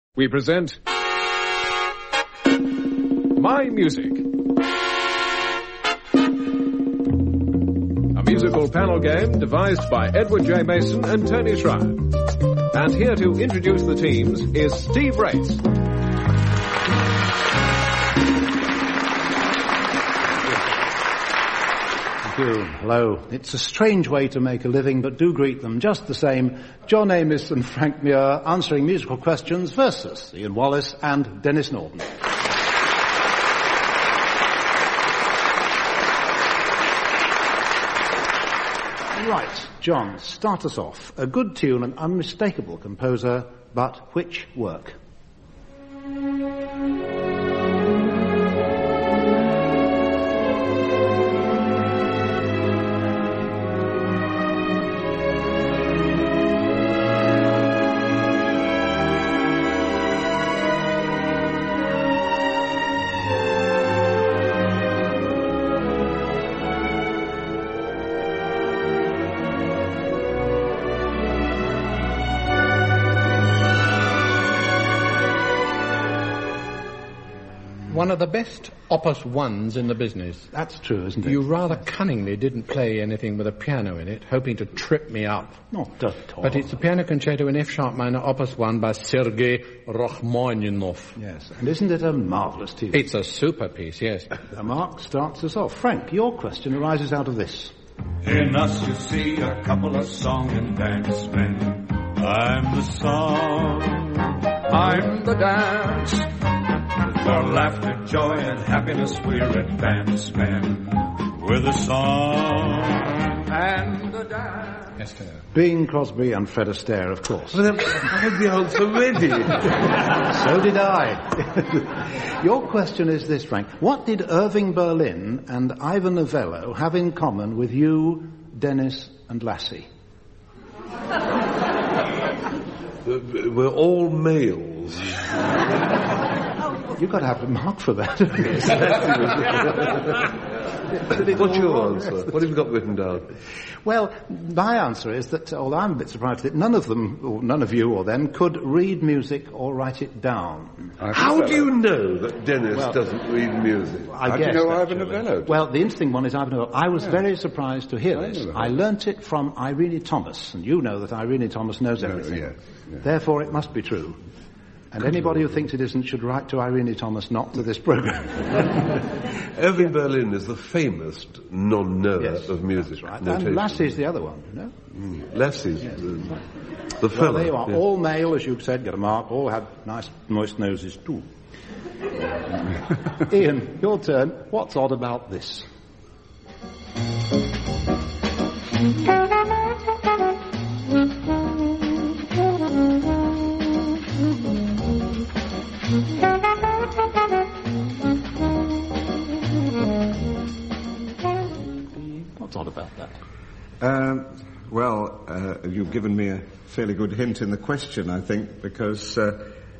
We present My Music, a musical panel game devised by Edward J. Mason and Tony Schreier. And here to introduce the teams is Steve Race. Thank you. Hello. It's a strange way to make a living, but do greet them just the same. John Amos and Frank Muir answering musical questions versus Ian Wallace and Dennis Norton. Right, John, start us off. A good tune, an unmistakable composer, but which work? One of the best opus ones in the business. That's true, isn't it? You rather cunningly didn't play anything with a piano in it, hoping to trip me up. Not at all. But it's the piano concerto in F-sharp minor, opus 1 by Sergei Rachmaninoff. Yes, and isn't it a marvellous tune? It's a super piece, yes. Mark starts us off. Frank, your question arises out of this. In us you see a couple of song and dance men. I'm the song, I'm the dance. For laughter, joy, and happiness, we're advance men. With a song and a dance. Bing Crosby and Fred Astaire, of course. Well, I had the answer ready. So did I. Your question is this, Frank. What did Irving Berlin and Ivor Novello have in common with you, Dennis, and Lassie? We're all males. You've got to have a mark for that. What's your answer? What have you got written down? Well, my answer is that, although I'm a bit surprised that none of them, or none of you or them, could read music or write it down. How do you know that Dennis doesn't read music? How do you know Ivor Novello? Well, the interesting one is Ivor Novello. I was very surprised to hear this. I learnt it from Irene Thomas, and you know that Irene Thomas knows everything. Yes. Therefore, it must be true. And anybody who thinks it isn't should write to Irene Thomas, not to this programme. Irving Berlin is the famous non-knower of music. Right. And Lassie's the other one, you know? Lassie's the fellow. Well, they are all male, as you said, get a mark, all have nice, moist noses too. Ian, your turn. What's odd about this? What's odd about that? You've given me a fairly good hint in the question, I think, because I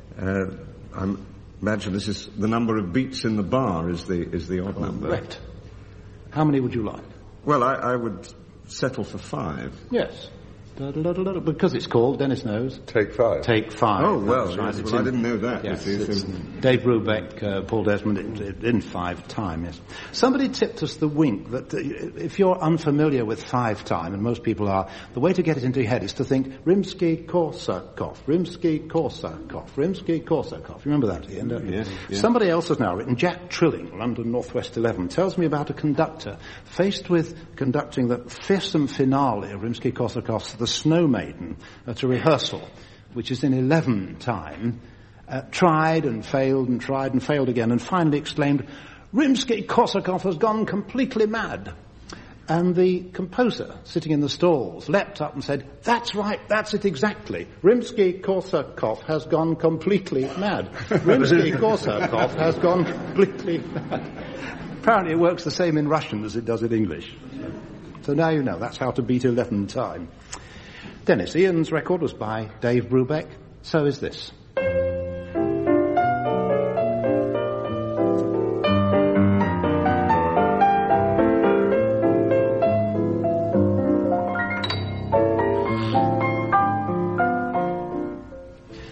imagine this is the number of beats in the bar is the odd number. Correct. How many would you like? Well, I would settle for 5. Yes. Because it's called, Dennis knows. Take 5. Take 5. Oh, well, right. yes, I didn't know that. Yes, it's Dave Brubeck, Paul Desmond, in 5 time, yes. Somebody tipped us the wink that if you're unfamiliar with 5 time, and most people are, the way to get it into your head is to think Rimsky-Korsakov, Rimsky-Korsakov, Rimsky-Korsakov. You remember that, Ian, don't you? Yes. Somebody else has now written, Jack Trilling, London Northwest 11, tells me about a conductor faced with conducting the fearsome finale of Rimsky-Korsakov's The Snow Maiden at a rehearsal, which is in 11 time, tried and failed and tried and failed again, and finally exclaimed, Rimsky-Korsakov has gone completely mad. And the composer, sitting in the stalls, leapt up and said, that's right, that's it exactly. Rimsky-Korsakov has gone completely mad. Rimsky-Korsakov has gone completely mad. Apparently it works the same in Russian as it does in English. So now you know, that's how to beat 11 time. Dennis, Ian's record was by Dave Brubeck. So is this.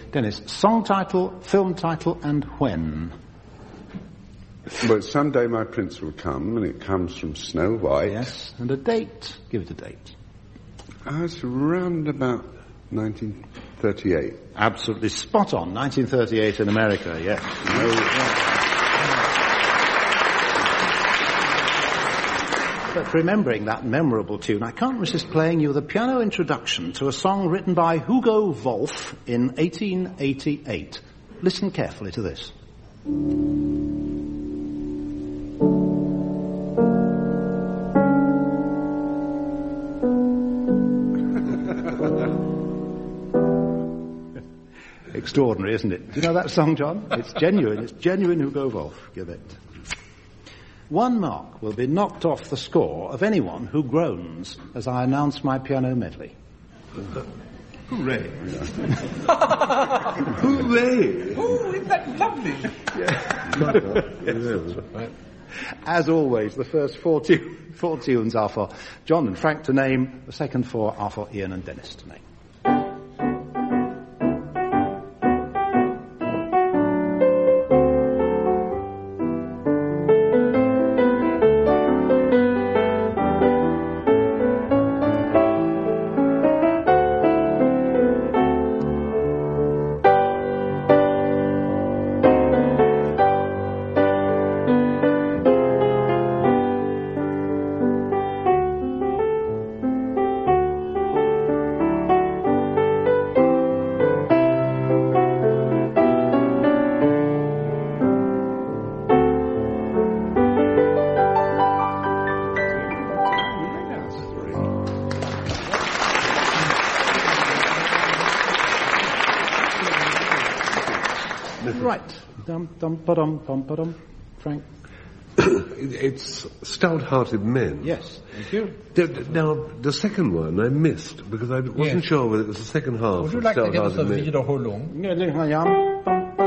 Dennis, song title, film title, and when? Well, Someday My Prince Will Come, and it comes from Snow White. Yes, and a date. Give it a date. It's around about 1938. Absolutely spot on. 1938 in America, yes. But remembering that memorable tune, I can't resist playing you the piano introduction to a song written by Hugo Wolf in 1888. Listen carefully to this. Extraordinary, isn't it? Do you know that song, John? It's genuine. It's genuine Hugo Wolf. Give it. 1 mark will be knocked off the score of anyone who groans as I announce my piano medley. Hooray. Hooray! Oh, isn't that lovely? Yes. As always, the first four tunes are for John and Frank to name. The second 4 are for Ian and Dennis to name. Right. Dum-dum-ba-dum-bum-ba-dum. Frank? It's Stout-Hearted Men. Yes, thank you. Now, the second one I missed, because I wasn't sure whether it was the second half Would you of like to give us Stout-Hearted a Men. Wiederholung?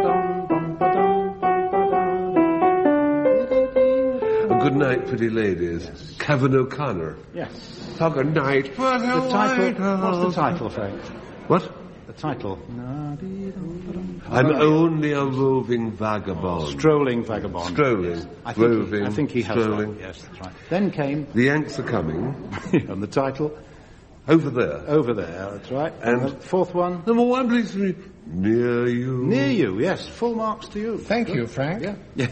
Good Night, Pretty Ladies. Yes. Kevin O'Connor. Yes. Good night. The title, what's the title, Frank? What? The title. I'm only a roving vagabond. Strolling vagabond. Strolling. Yes. Roving. I think he has strolling. that. Yes, that's right. Then came... The Yanks Are Coming. And the title? Over There. Over There, that's right. And the fourth one? Number 1, please. Near You. Near You, yes. Full marks to you. Thank you, Frank. Yeah.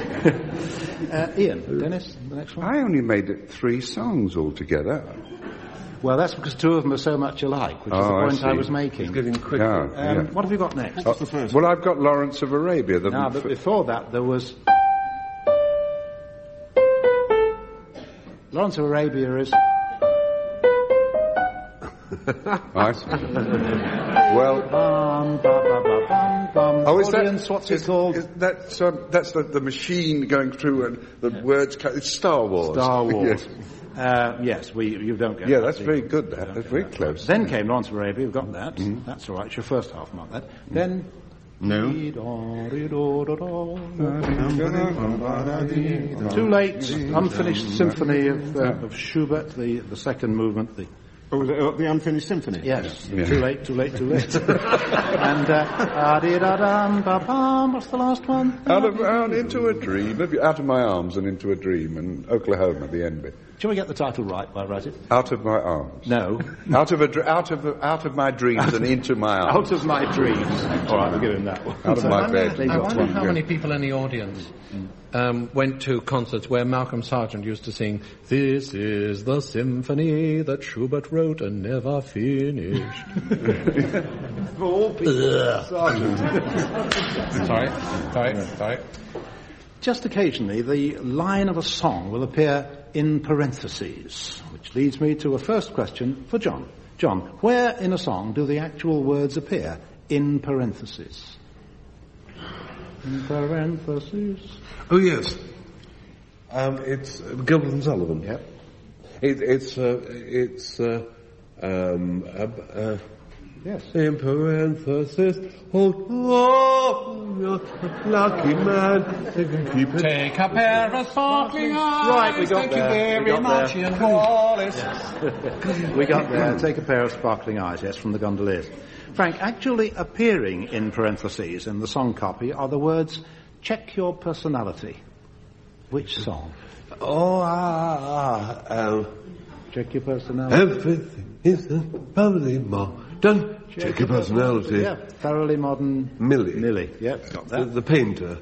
Ian, Dennis, the next one? I only made it 3 songs altogether. Well, that's because 2 of them are so much alike, which is the point I was making. It's getting quicker. Yeah. What have you got next? What's the first? Well, I've got Lawrence of Arabia. But before that, there was... Lawrence of Arabia is... Right. Well... Oh, is audience, what's it called? That's the machine going through and the words... It's Star Wars. Star Wars. Yes. Yes, you don't get that. Yeah, that. that's very good, that. That's very close. Then came Lawrence of Arabia, we've got that. Mm-hmm. That's all right, it's your first half, not that. Then... No. Too late, unfinished symphony of Schubert, the second movement, the unfinished symphony? Yes. Yeah. Too late. And, what's the last one? Into a Dream, Out of My Arms and Into a Dream, and Oklahoma, the end bit. Shall we get the title right while I write it? Out of My Arms. No. Out of my dreams and into my arms. Out of my dreams. All right, we'll give him that one. Out of my bed. I wonder how many people in the audience went to concerts where Malcolm Sargent used to sing, "This is the symphony that Schubert wrote and never finished." For all people. Sargent. Sorry. Just occasionally, the line of a song will appear in parentheses, which leads me to a first question for John. John, where in a song do the actual words appear in parentheses? In parentheses. Oh, yes. It's Gilbert and Sullivan. Yep. Yes. In parenthesis, lucky man, they can keep it. Take a pair of sparkling eyes. Right, we got Thank there. you very much, Ian Wallace. Yes. We got there. Take a pair of sparkling eyes, yes, from the Gondoliers. Frank, actually appearing in parentheses in the song copy are the words, check your personality. Which song? Check your personality. Everything is thoroughly modern. Check your personality. Yeah, thoroughly modern. Millie. Yep, got that. The painter.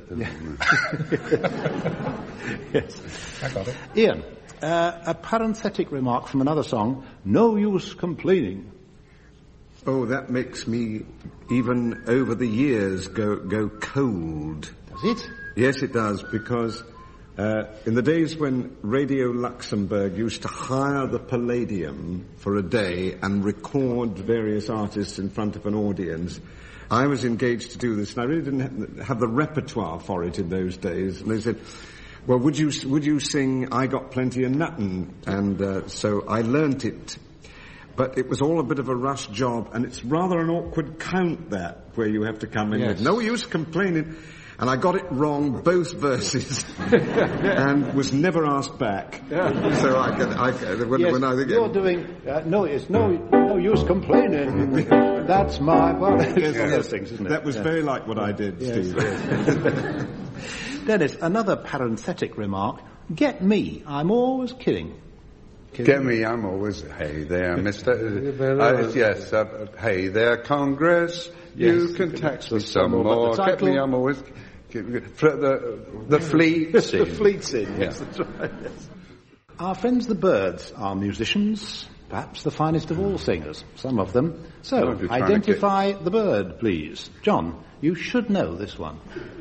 Yes. I got it. Ian, a parenthetic remark from another song, no use complaining. Oh, that makes me, even over the years, go cold. Does it? Yes, it does, because in the days when Radio Luxembourg used to hire the Palladium for a day and record various artists in front of an audience, I was engaged to do this, and I really didn't have the repertoire for it in those days. And they said, well, would you sing I Got Plenty of Nuttin'? And so I learnt it. But it was all a bit of a rush job, and it's rather an awkward count, that, where you have to come in with no use complaining. And I got it wrong, both verses, and was never asked back. Yeah. So when I think... You're doing... it's no use complaining. That's my... Well, it's one of those things, isn't it? That was very like what I did, Steve. Yes. Dennis, another parenthetic remark. Get me, I'm always kidding. Get me, I'm always, hey there, Mr. Yes, hey there, Congress, you can tax me some more. Get me, I'm always, the fleet's in. The fleet's in, yes, that's right. Yes. Our friends the Byrds are musicians, perhaps the finest of all singers, some of them. So, identify the bird, please. John, you should know this one.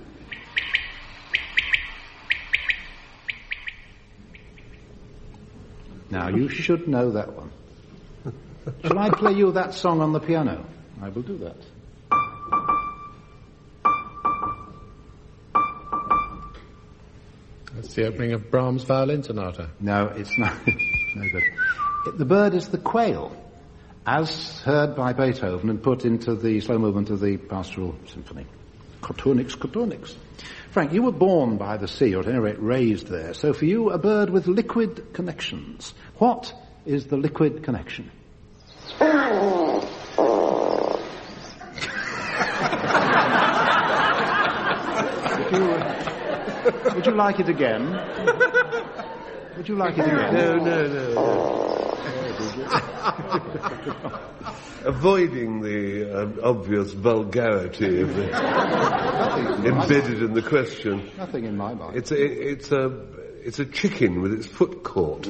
Now, you should know that one. Shall I play you that song on the piano? I will do that. That's the opening of Brahms' Violin Sonata. No, it's not. No good. The bird is the quail, as heard by Beethoven and put into the slow movement of the Pastoral Symphony. Cotonix. Frank, you were born by the sea, or at any rate raised there. So for you, a bird with liquid connections. What is the liquid connection? Would you like it again? Would you like it again? No. Avoiding the obvious vulgarity of the embedded in the question. Nothing in my mind. It's a chicken with its foot caught.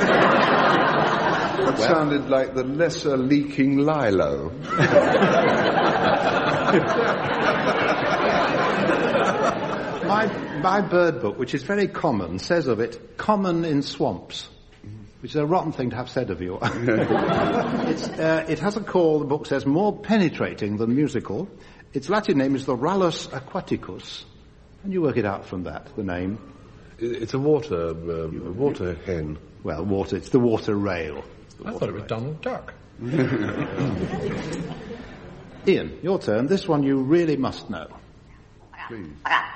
That sounded like the lesser leaking lilo. My bird book, which is very common, says of it, common in swamps, which is a rotten thing to have said of you. It has a call, the book says, more penetrating than musical. Its Latin name is the Rallus aquaticus. And you work it out from that, the name. It's a water hen. Well, it's the water rail. I thought it was Donald Duck. Ian, your turn. This one you really must know. Please.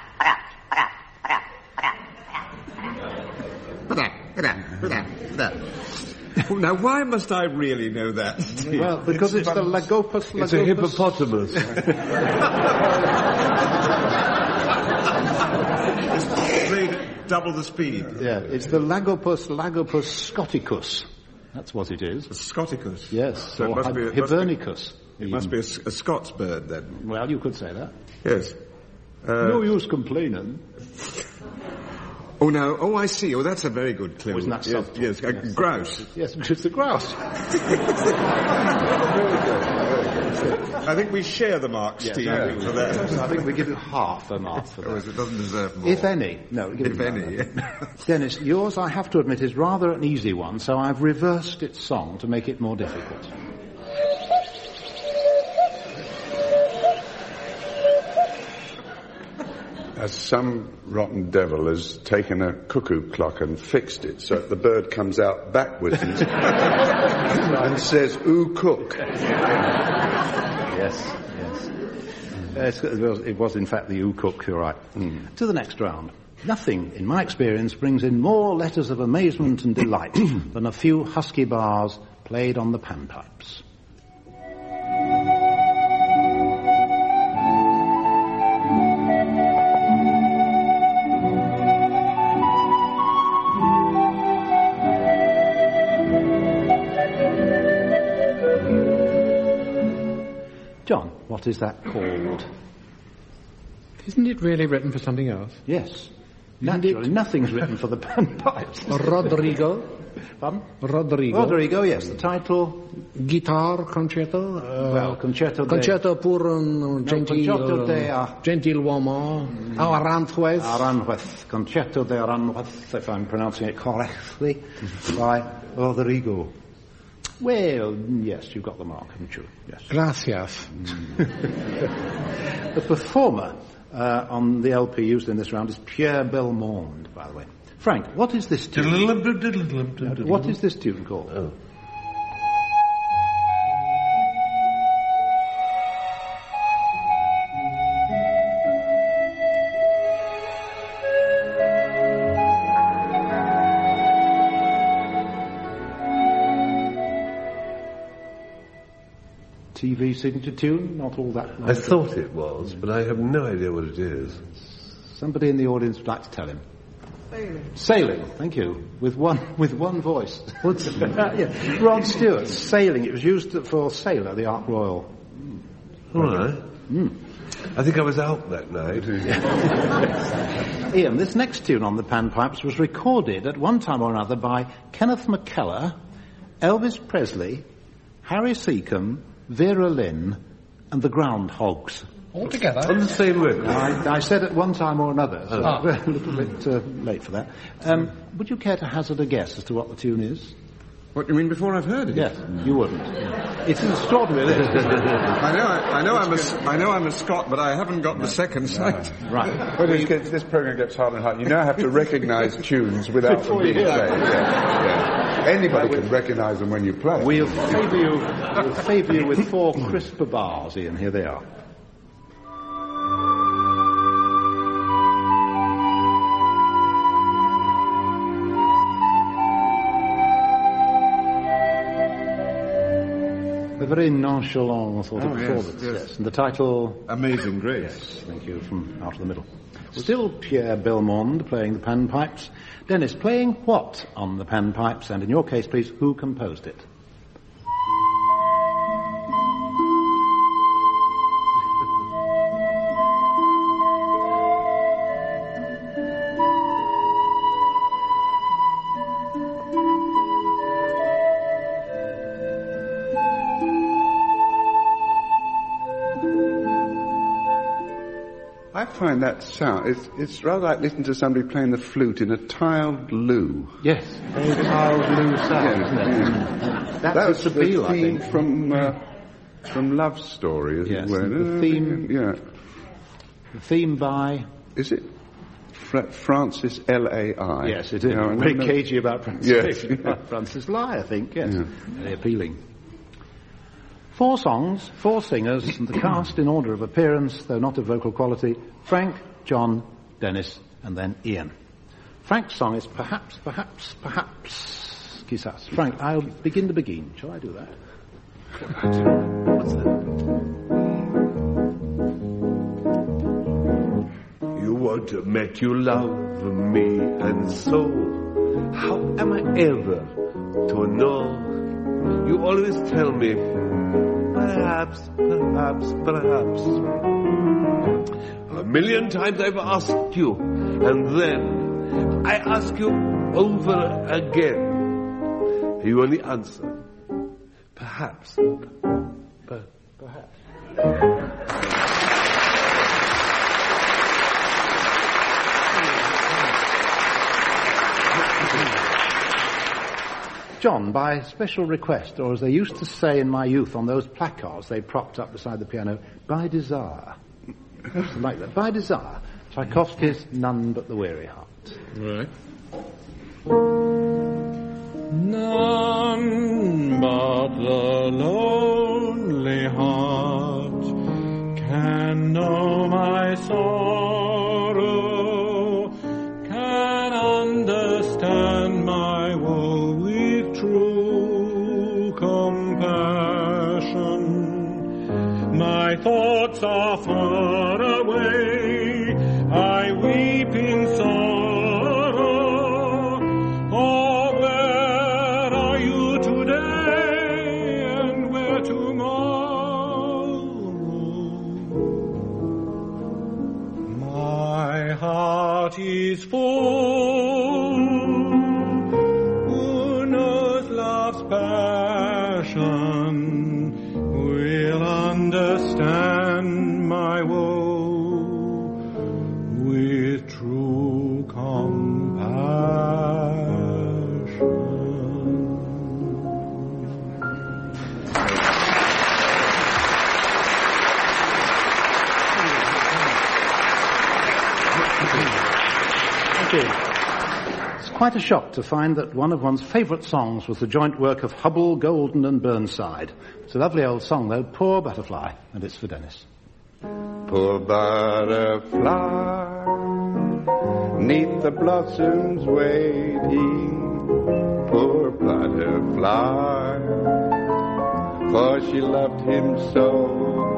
Now, why must I really know that, Steve? Well, because it's the Lagopus. It's a hippopotamus. Played at double the speed. Yeah, it's the Lagopus scoticus. That's what it is. Scoticus? Yes, so or Hibernicus. It must be a Scots bird, then. Well, you could say that. Yes. No use complaining. Oh, no. Oh, I see. Oh, that's a very good clue. Isn't that something? Yes, grouse. Yes, it's the grouse. I think we share the mark, Steve, for that. I think we give you half a mark for that. It doesn't deserve more. If any. No, if any. Dennis, yours, I have to admit, is rather an easy one, so I've reversed its song to make it more difficult. As some rotten devil has taken a cuckoo clock and fixed it so that the bird comes out backwards and says, "Ooh, cook." Yes. It was in fact the ooh cook, you're right. To the next round. Nothing, in my experience, brings in more letters of amazement and delight than a few husky bars played on the panpipes. What is that called? Isn't it really written for something else? Yes. Naturally, nothing's written for the panpipes. Rodrigo. Pardon? Rodrigo, yes. The title? Guitar concerto. Concerto per un gentiluomo. Aranjuez. Aranjuez. Concerto de Aranjuez, if I'm pronouncing it correctly, by Rodrigo. Well, yes, you've got the mark, haven't you? Yes. Gracias. The performer on the LP used in this round is Pierre Belmond, by the way. Frank, what is this tune? What is this tune called? Oh. TV signature tune? Not all that. I thought it was, but I have no idea what it is. Somebody in the audience would like to tell him. Sailing, thank you. With one voice. Yeah. Rod Stewart, Sailing. It was used for Sailor, the Ark Royal. All right. I think I was out that night. Ian, this next tune on the panpipes was recorded at one time or another by Kenneth McKellar, Elvis Presley, Harry Seacombe, Vera Lynn, and the Groundhogs. All together? On the same record? I said at one time or another, so a little bit late for that. Would you care to hazard a guess as to what the tune is? What, you mean before I've heard it? Yes, you wouldn't. It's an extraordinary list. I know I'm a Scot, but I haven't got the second sight. Right. Well, this program gets harder and harder. You now have to recognise tunes without them being played. Yeah. Anybody can recognise them when you play. We'll favour you with 4 crisper bars, Ian. Here they are. A very nonchalant sort of performance, yes. And the title? Amazing Grace. Yes, thank you, from out of the middle. Still Pierre Belmond playing the panpipes. Dennis, playing what on the panpipes? And in your case, please, who composed it? I find that sound, it's rather like listening to somebody playing the flute in a tiled loo. Yes, very tiled loo sound, isn't it? That's the feel, theme I think. from Love Story, isn't yes, it? The theme. Yeah. The theme by. Is it Francis Lai? Yes, it is. No, very cagey about pronunciation. Yes. Francis Lai, I think. Yes, Yeah. very appealing. 4 songs, 4 singers, and the cast in order of appearance, though not of vocal quality: Frank, John, Dennis, and then Ian. Frank's song is Perhaps, Quizás. Frank, I'll begin to begin. Shall I do that? What's that? You want to make you love me, and so how am I ever to know? You always tell me, perhaps. 1,000,000 times I've asked you, and then I ask you over again. You only answer, perhaps. Perhaps. John, by special request, or as they used to say in my youth on those placards they propped up beside the piano, by desire. Like that. By desire. Tchaikovsky's None But the Weary Heart. Right. None but the lonely heart can know my sorrow, can understand my woe with true compassion. My thoughts are far away, I weep in sorrow. Oh, where are you today, and where tomorrow? heart is full. Who knows love's passion will understand my woe with true compassion. It's quite a shock to find that one of one's favourite songs was the joint work of Hubble, Golden and Burnside. It's a lovely old song though, Poor Butterfly, and it's for Dennis. Poor butterfly, 'neath the blossoms waiting. Poor butterfly, for she loved him so.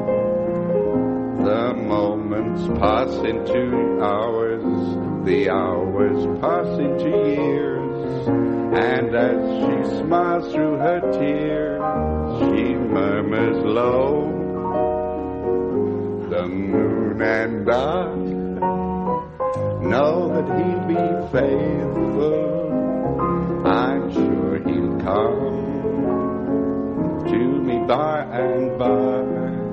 The moments pass into hours, the hours pass into years, and as she smiles through her tears, she murmurs low, the moon and I know that he'll be faithful. I'm sure he'll come to me by and by.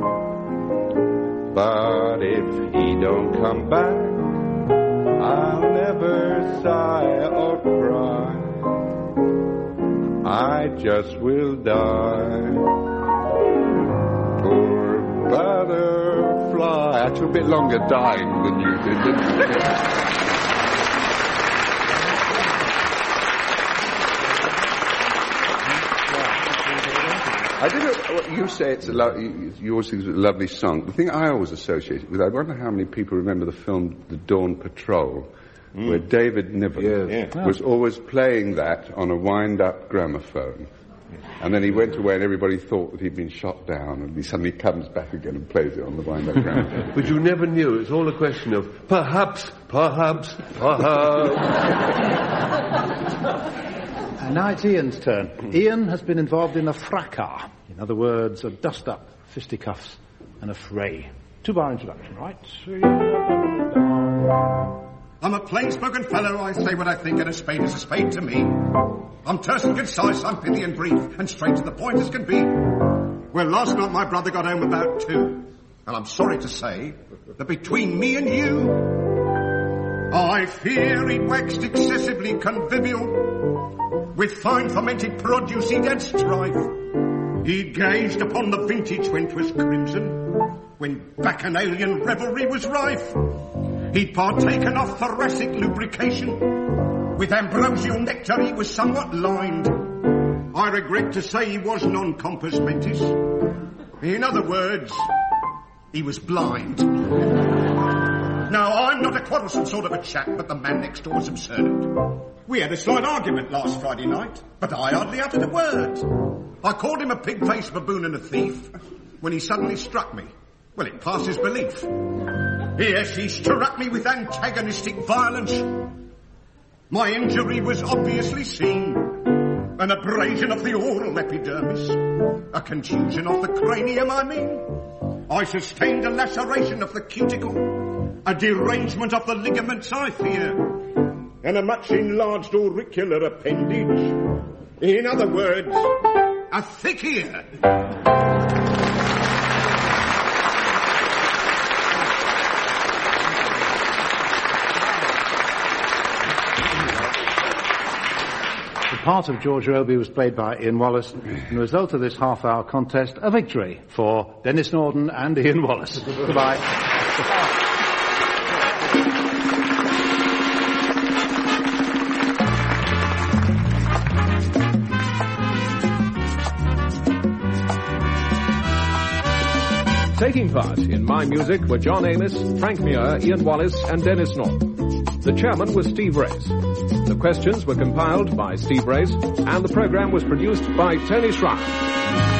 But if he don't come back, I'll never sigh or cry. I just will die. Poor butterfly. I took a bit longer dying than you did, didn't I? I don't know what you say. It's yours is a lovely song. The thing I always associate it with, I wonder how many people remember the film The Dawn Patrol, where David Niven was always playing that on a wind-up gramophone. And then he went away and everybody thought that he'd been shot down, and he suddenly comes back again and plays it on the wind-up gramophone. But you never knew. It's all a question of perhaps. And now it's Ian's turn. Ian has been involved in a fracas. In other words, a dust-up, fisticuffs, and a fray. Two-bar introduction, right? I'm a plain-spoken fellow, I say what I think, and a spade is a spade to me. I'm terse and concise, I'm pithy and brief, and straight to the point as can be. Well, last night my brother got home about 2, and I'm sorry to say that between me and you, I fear he'd waxed excessively convivial. With fine fermented produce he'd had strife. He gazed upon the vintage when 'twas crimson, when bacchanalian revelry was rife. He'd partaken of thoracic lubrication. With ambrosial nectar he was somewhat lined. I regret to say he was non-compos mentis. In other words, he was blind. Now, I'm not a quarrelsome sort of a chap, but the man next door was absurd. We had a slight argument last Friday night, but I hardly uttered a word. I called him a pig-faced baboon and a thief, when he suddenly struck me. Well, it passes belief. Yes, he struck me with antagonistic violence. My injury was obviously seen. An abrasion of the oral epidermis. A contusion of the cranium, I mean. I sustained a laceration of the cuticle. A derangement of the ligaments, I fear. And a much enlarged auricular appendage. In other words, a thick ear. The part of George Robey was played by Ian Wallace, and the result of this half-hour contest, a victory for Dennis Norden and Ian Wallace. Goodbye. Taking part in My Music were John Amos, Frank Muir, Ian Wallace and Dennis Norton. The chairman was Steve Race. The questions were compiled by Steve Race, and the program was produced by Tony Schreier.